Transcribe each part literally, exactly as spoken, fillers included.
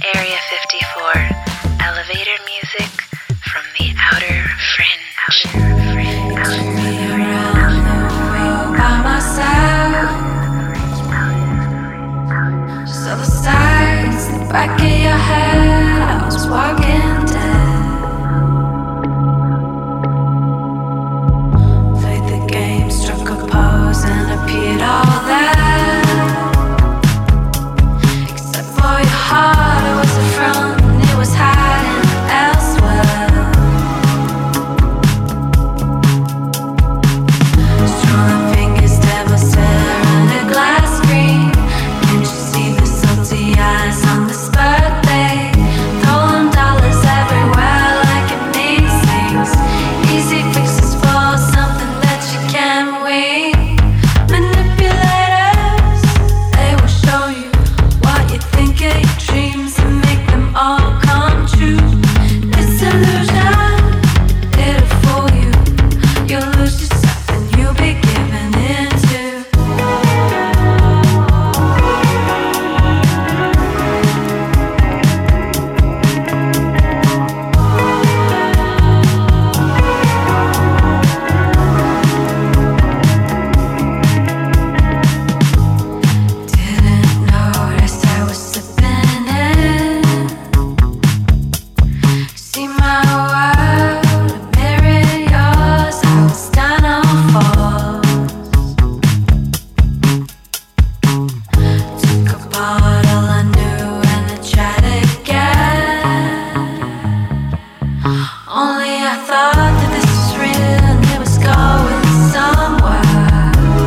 Area fifty-four, elevator music from the outer fringe. Outer fringe. Outer fringe. Around the world by myself. Just all the sides, the back of your head. I was walking dead. Played the game, struck a pose, and appeared all that. Except for your heart, it was a front, and it was hiding elsewhere. Strong fingers, devil stare in a glass screen. Can't you see the salty eyes on this birthday? Throwing dollars everywhere like it means things. Easy fixes for something that you can't win. Manipulators, they will show you what you think of your dreams and make them all come true. It's illusion, it'll fool you. You'll lose yourself and you'll be given into. Didn't notice I was slipping in. See my world, mirror yours. I was down on falls. Took apart all I knew and I tried again. Only I thought that this was real and it was going somewhere.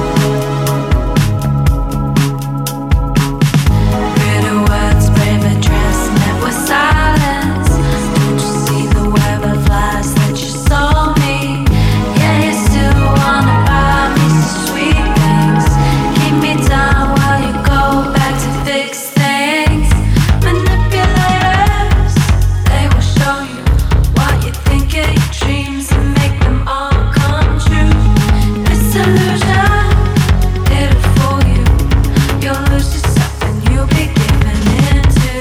Pretty words, brave address, met with silence. Don't you see the web of lies that you sold me? Yeah, you still wanna buy me some sweet things. Keep me down while you go back to fix things. Manipulators, they will show you what you think of your dreams and make them all come true. It's illusion, it'll fool you. You'll lose yourself and you'll be given into.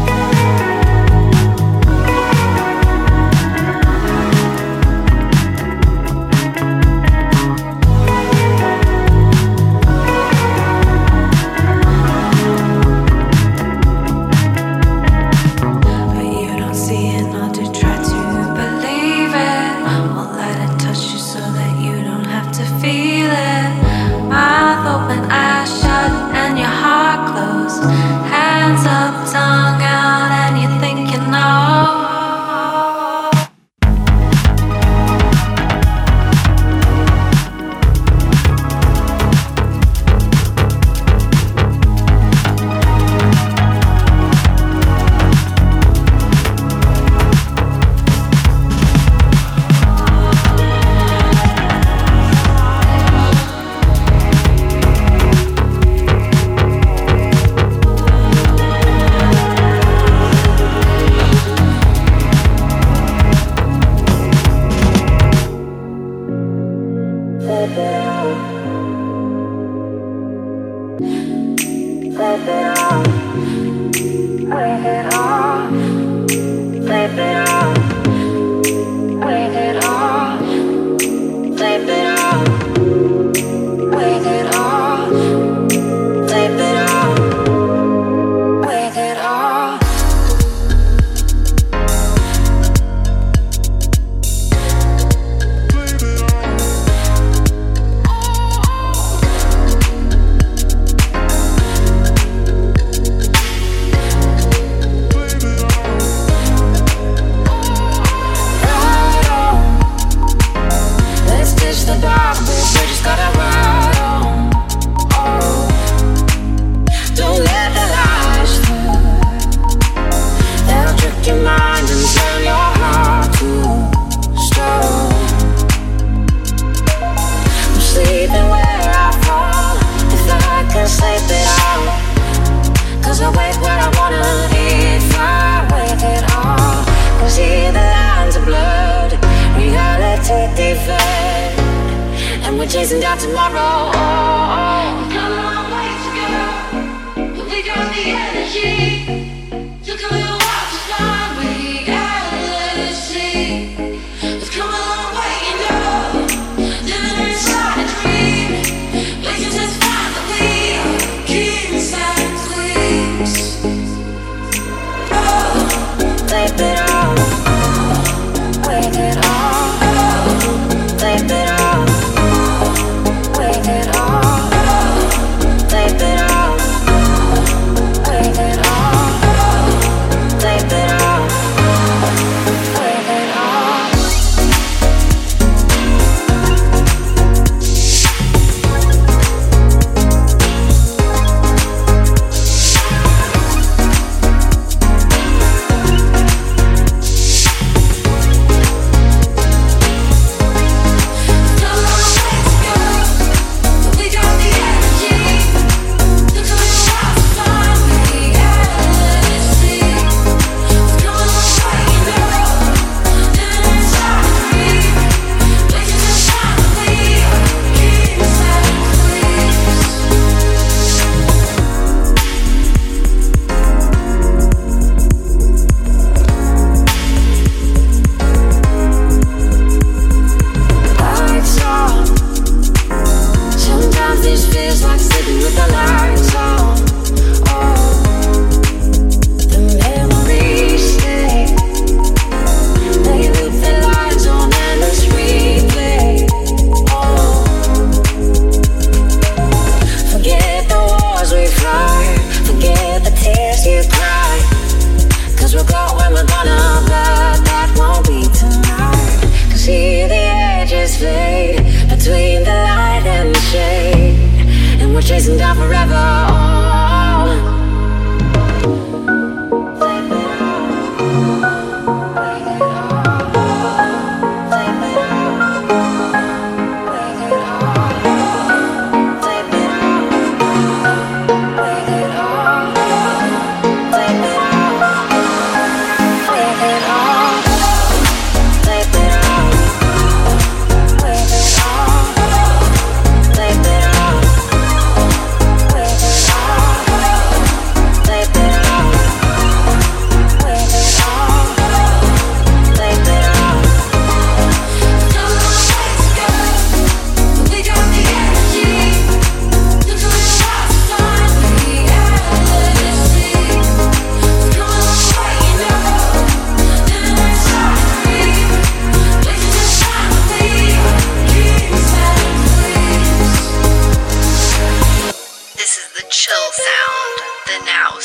But you don't see it, nor to try to believe it. Won't let it touch you so that you don't have to feel it. Mouth open, eyes shut, and your heart closed. Hands up, tongue out, and you think you know. Chasing down tomorrow. We've come a long way to go, but we got the energy to go.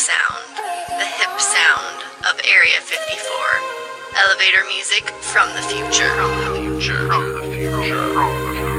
sound, the hip sound of Area fifty-four. Elevator music from the future. From the future. From the future. From the future.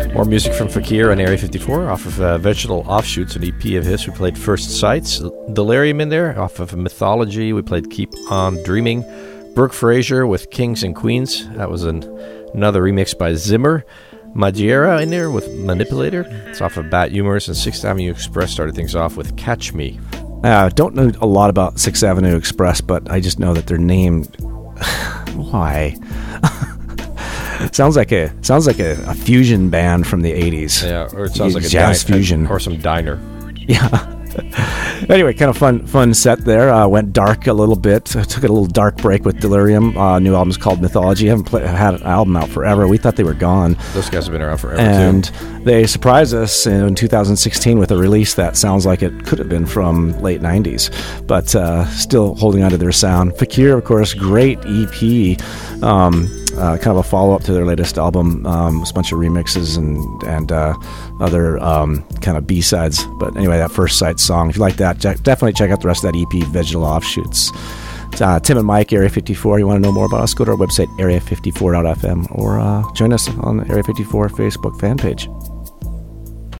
More music from Fakir on Area fifty-four off of uh, Vegetal Offshoots, an E P of his. We played First Sights, Delirium in there off of Mythology. We played Keep On Dreaming. Brooke Fraser with Kings and Queens. That was an, another remix by Zimmer. Madeira in there with Manipulator. It's off of Bat Humors. And Sixth Avenue Express started things off with Catch Me. I uh, don't know a lot about Sixth Avenue Express, but I just know that they're named... Why? sounds like a sounds like a, a fusion band from the eighties. Yeah, or it sounds like a jazz di- fusion, or some diner. Yeah. Anyway, kind of fun fun set there. Uh, went dark a little bit. I took a little dark break with Delirium. Uh, new album's called Mythology. I haven't play, had an album out forever. We thought they were gone. Those guys have been around forever, and too. And they surprised us in two thousand sixteen with a release that sounds like it could have been from late nineties, but uh, still holding on to their sound. Fakir, of course, great E P. Um, uh, kind of a follow-up to their latest album. Um, a bunch of remixes and, and uh, other um, kind of B-sides. But anyway, that First Sight song, if you like that, definitely check out the rest of that E P, Vegetal Offshoots. Uh, Tim and Mike, Area fifty-four. You want to know more about us? Go to our website, area fifty-four dot f m, or uh, join us on the Area fifty-four Facebook fan page.